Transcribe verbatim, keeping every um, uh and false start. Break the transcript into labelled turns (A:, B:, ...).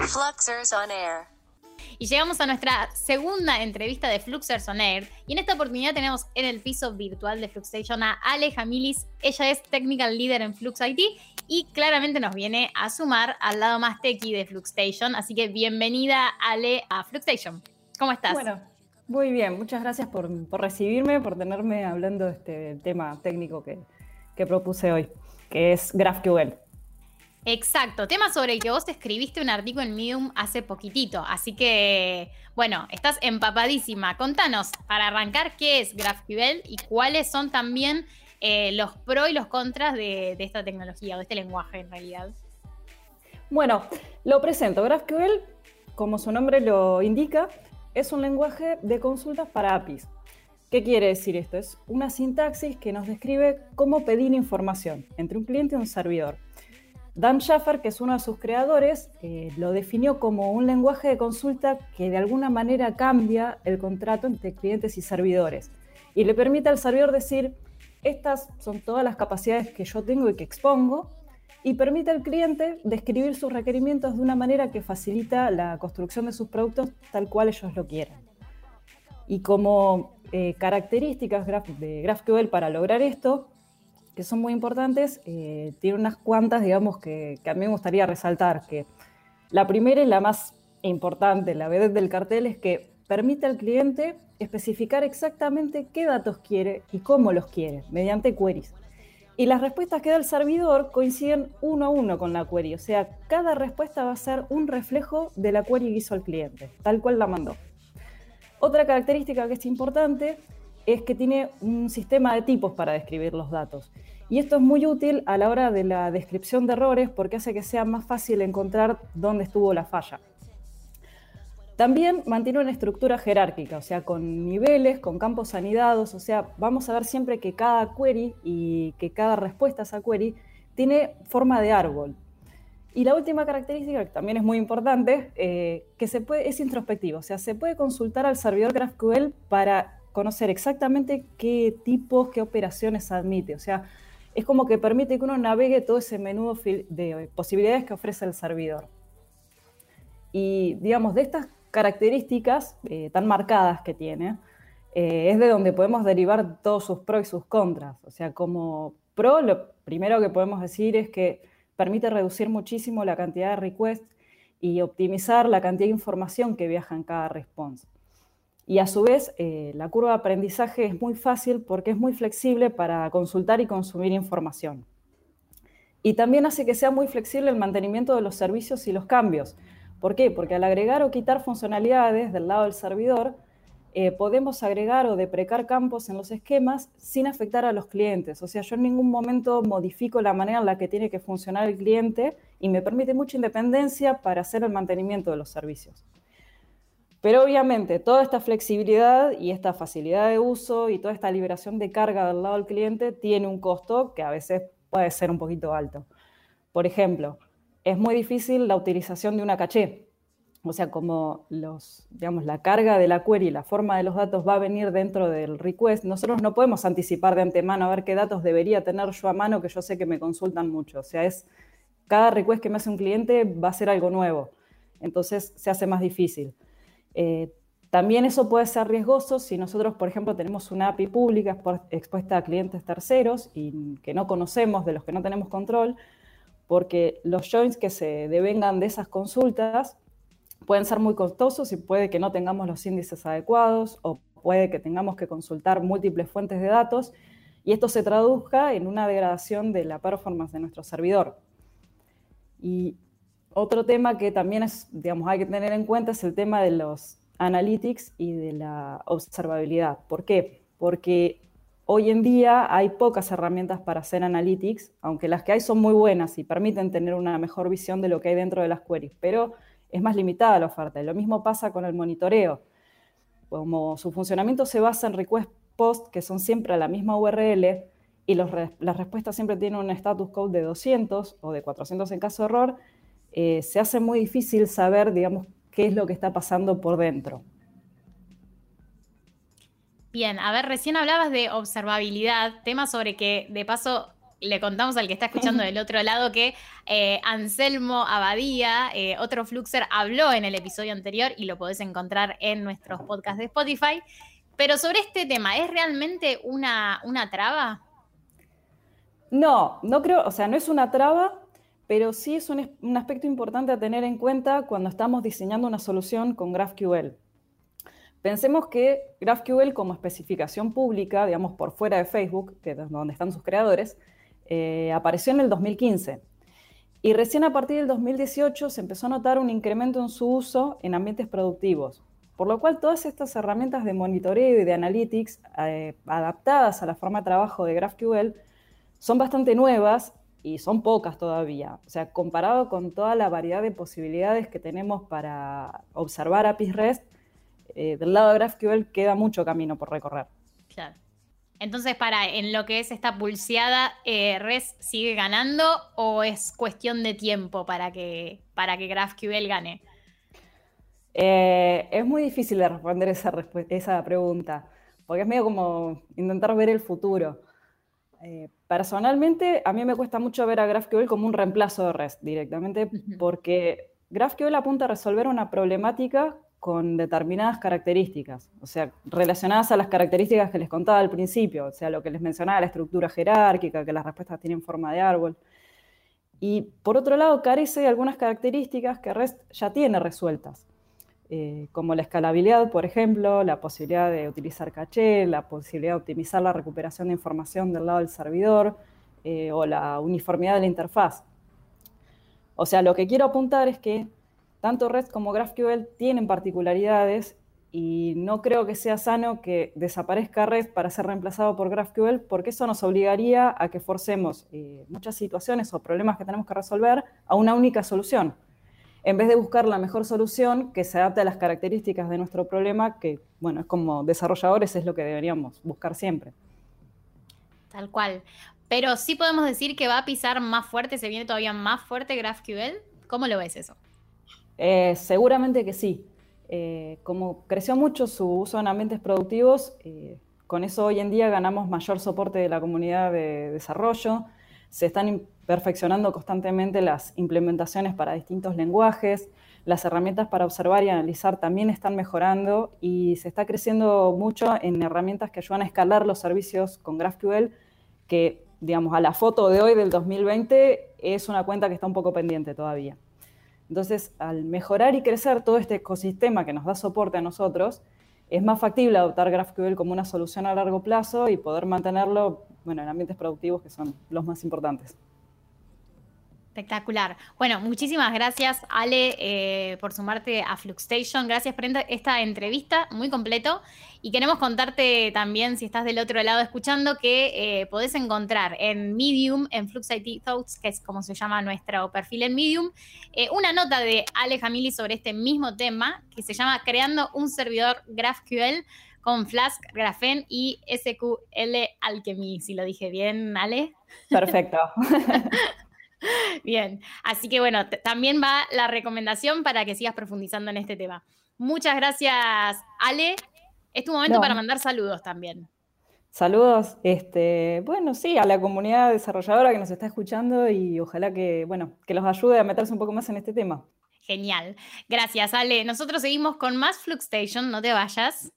A: Fluxers on Air.
B: Y llegamos a nuestra segunda entrevista de Fluxers on Air. Y en esta oportunidad tenemos en el piso virtual de Fluxstation a Ale Jamilis. Ella es Technical Leader en Flux I T y claramente nos viene a sumar al lado más techy de Fluxstation. Así que bienvenida, Ale, a Fluxstation. ¿Cómo estás?
C: Bueno, muy bien. Muchas gracias por, por recibirme, por tenerme hablando de este tema técnico que, que propuse hoy, que es GraphQL.
B: Exacto, tema sobre el que vos escribiste un artículo en Medium hace poquitito, así que, bueno, estás empapadísima. Contanos, para arrancar, ¿qué es GraphQL y cuáles son también eh, los pros y los contras de, de esta tecnología o de este lenguaje en realidad?
C: Bueno, lo presento. GraphQL, como su nombre lo indica, es un lenguaje de consultas para A P Is. ¿Qué quiere decir esto? Es una sintaxis que nos describe cómo pedir información entre un cliente y un servidor. Dan Schaffer, que es uno de sus creadores, eh, lo definió como un lenguaje de consulta que de alguna manera cambia el contrato entre clientes y servidores y le permite al servidor decir, estas son todas las capacidades que yo tengo y que expongo, y permite al cliente describir sus requerimientos de una manera que facilita la construcción de sus productos tal cual ellos lo quieran. Y como eh, características de GraphQL para lograr esto, que son muy importantes, eh, tiene unas cuantas, digamos, que, que a mí me gustaría resaltar. Que la primera y la más importante, la vedette del cartel, es que permite al cliente especificar exactamente qué datos quiere y cómo los quiere, mediante queries. Y las respuestas que da el servidor coinciden uno a uno con la query, o sea, cada respuesta va a ser un reflejo de la query que hizo el cliente, tal cual la mandó. Otra característica que es importante es que tiene un sistema de tipos para describir los datos. Y esto es muy útil a la hora de la descripción de errores porque hace que sea más fácil encontrar dónde estuvo la falla. También mantiene una estructura jerárquica, o sea, con niveles, con campos anidados, o sea, vamos a ver siempre que cada query y que cada respuesta a esa query tiene forma de árbol. Y la última característica, que también es muy importante, eh, que se puede, es introspectivo, o sea, se puede consultar al servidor GraphQL para conocer exactamente qué tipos, qué operaciones admite. O sea, es como que permite que uno navegue todo ese menú de posibilidades que ofrece el servidor. Y, digamos, de estas características eh, tan marcadas que tiene, eh, es de donde podemos derivar todos sus pros y sus contras. O sea, como pro, lo primero que podemos decir es que permite reducir muchísimo la cantidad de requests y optimizar la cantidad de información que viaja en cada response. Y a su vez, eh, la curva de aprendizaje es muy fácil porque es muy flexible para consultar y consumir información. Y también hace que sea muy flexible el mantenimiento de los servicios y los cambios. ¿Por qué? Porque al agregar o quitar funcionalidades del lado del servidor, eh, podemos agregar o deprecar campos en los esquemas sin afectar a los clientes. O sea, yo en ningún momento modifico la manera en la que tiene que funcionar el cliente y me permite mucha independencia para hacer el mantenimiento de los servicios. Pero obviamente toda esta flexibilidad y esta facilidad de uso y toda esta liberación de carga del lado del cliente tiene un costo que a veces puede ser un poquito alto. Por ejemplo, es muy difícil la utilización de una caché. O sea, como los, digamos, la carga de la query, la forma de los datos va a venir dentro del request, nosotros no podemos anticipar de antemano a ver qué datos debería tener yo a mano, que yo sé que me consultan mucho. O sea, es, cada request que me hace un cliente va a ser algo nuevo. Entonces se hace más difícil. Eh, también eso puede ser riesgoso si nosotros, por ejemplo, tenemos una A P I pública expuesta a clientes terceros y que no conocemos, de los que no tenemos control, porque los joins que se devengan de esas consultas pueden ser muy costosos y puede que no tengamos los índices adecuados o puede que tengamos que consultar múltiples fuentes de datos y esto se traduzca en una degradación de la performance de nuestro servidor. Y otro tema que también es, digamos, hay que tener en cuenta es el tema de los analytics y de la observabilidad. ¿Por qué? Porque hoy en día hay pocas herramientas para hacer analytics, aunque las que hay son muy buenas y permiten tener una mejor visión de lo que hay dentro de las queries, pero es más limitada la oferta. Y lo mismo pasa con el monitoreo. Como su funcionamiento se basa en request post, que son siempre a la misma U R L, y los, las respuestas siempre tienen un status code de doscientos o de cuatrocientos en caso de error, Eh, se hace muy difícil saber, digamos, qué es lo que está pasando por dentro.
B: Bien, a ver, recién hablabas de observabilidad, tema sobre que, de paso, le contamos al que está escuchando del otro lado que eh, Anselmo Abadía, eh, otro Fluxer, habló en el episodio anterior y lo podés encontrar en nuestros podcasts de Spotify. Pero sobre este tema, ¿es realmente una, una traba?
C: No, no creo, o sea, no es una traba, pero sí es un, un aspecto importante a tener en cuenta cuando estamos diseñando una solución con GraphQL. Pensemos que GraphQL como especificación pública, digamos por fuera de Facebook, que es donde están sus creadores, eh, apareció en el dos mil quince. Y recién a partir del dos mil dieciocho se empezó a notar un incremento en su uso en ambientes productivos. Por lo cual todas estas herramientas de monitoreo y de analytics eh, adaptadas a la forma de trabajo de GraphQL son bastante nuevas y son pocas todavía. O sea, comparado con toda la variedad de posibilidades que tenemos para observar A P Is REST, eh, del lado de GraphQL queda mucho camino por recorrer.
B: Claro. Entonces, para en lo que es esta pulseada, eh, ¿REST sigue ganando o es cuestión de tiempo para que, para que GraphQL gane?
C: Eh, es muy difícil de responder esa, esa pregunta, porque es medio como intentar ver el futuro. Eh, personalmente, a mí me cuesta mucho ver a GraphQL como un reemplazo de REST directamente, uh-huh. porque GraphQL apunta a resolver una problemática con determinadas características, o sea, relacionadas a las características que les contaba al principio, o sea, lo que les mencionaba, la estructura jerárquica, que las respuestas tienen forma de árbol. Y por otro lado, carece de algunas características que REST ya tiene resueltas. Eh, como la escalabilidad, por ejemplo, la posibilidad de utilizar caché, la posibilidad de optimizar la recuperación de información del lado del servidor, eh, o la uniformidad de la interfaz. O sea, lo que quiero apuntar es que tanto REST como GraphQL tienen particularidades y no creo que sea sano que desaparezca REST para ser reemplazado por GraphQL, porque eso nos obligaría a que forcemos eh, muchas situaciones o problemas que tenemos que resolver a una única solución, en vez de buscar la mejor solución que se adapte a las características de nuestro problema, que, bueno, es como desarrolladores es lo que deberíamos buscar siempre.
B: Tal cual. Pero sí podemos decir que va a pisar más fuerte, se viene todavía más fuerte GraphQL. ¿Cómo lo ves eso?
C: Eh, seguramente que sí. Eh, como creció mucho su uso en ambientes productivos, eh, con eso hoy en día ganamos mayor soporte de la comunidad de desarrollo. Se están perfeccionando constantemente las implementaciones para distintos lenguajes, las herramientas para observar y analizar también están mejorando y se está creciendo mucho en herramientas que ayudan a escalar los servicios con GraphQL, que, digamos, a la foto de hoy del dos mil veinte es una cuenta que está un poco pendiente todavía. Entonces, al mejorar y crecer todo este ecosistema que nos da soporte a nosotros, es más factible adoptar GraphQL como una solución a largo plazo y poder mantenerlo, bueno, en ambientes productivos que son los más importantes.
B: Espectacular. Bueno, muchísimas gracias, Ale, eh, por sumarte a FluxStation. Gracias por esta entrevista, muy completo. Y queremos contarte también, si estás del otro lado escuchando, que eh, podés encontrar en Medium, en Flux I T Thoughts, que es como se llama nuestro perfil en Medium, eh, una nota de Ale Jamili sobre este mismo tema, que se llama Creando un servidor GraphQL con Flask, Graphene y S Q L Alchemy. Si lo dije bien, Ale.
C: Perfecto.
B: Bien, así que bueno, también va la recomendación para que sigas profundizando en este tema. Muchas gracias, Ale. Es tu momento no. para mandar saludos también.
C: Saludos, este, bueno, sí, a la comunidad desarrolladora que nos está escuchando y ojalá que, bueno, que los ayude a meterse un poco más en este tema.
B: Genial. Gracias, Ale. Nosotros seguimos con más FluxStation, no te vayas.